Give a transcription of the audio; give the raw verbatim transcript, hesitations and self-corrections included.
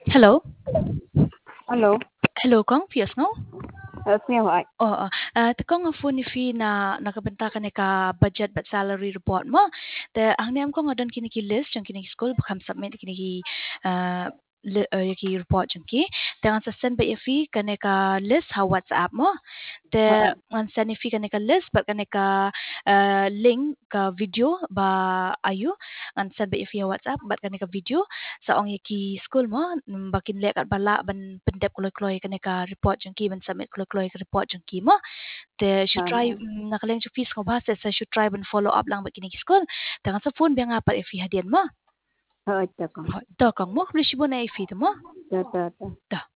Hello. Hello. Hello kong Fias no? Yes, niya hoài. Oo. Uh, kong ang phone ni fi na nakabenta ka ni ka budget but salary report mo. Te ang niyam ko nga doon kiniki list yung kiniki school bakam submit kiniki uh, li, uh, yaki report yung ki. Te ang sa send ba ifi ka ni ka list ha WhatsApp mo. Te Oo. ang send ifi ka ni ka list but ka ni ka uh, link ka video ba ayo. Ang send ba ifi ha WhatsApp but ka ni ka video sa ong yaki school mo bakin lek at bala ban pendep kloy-kloy ka ni ka report yung ki ban submit kloy-kloy ka report yung ki mo. Te should try um, nakalang yung fees ko ba sa should try ban follow up lang ba kini school. Tangan sa phone biya nga pa ifi hadian mo. Oo, ito ko. To kang mo resibo na ifi mo. Ito, ito, ito. To.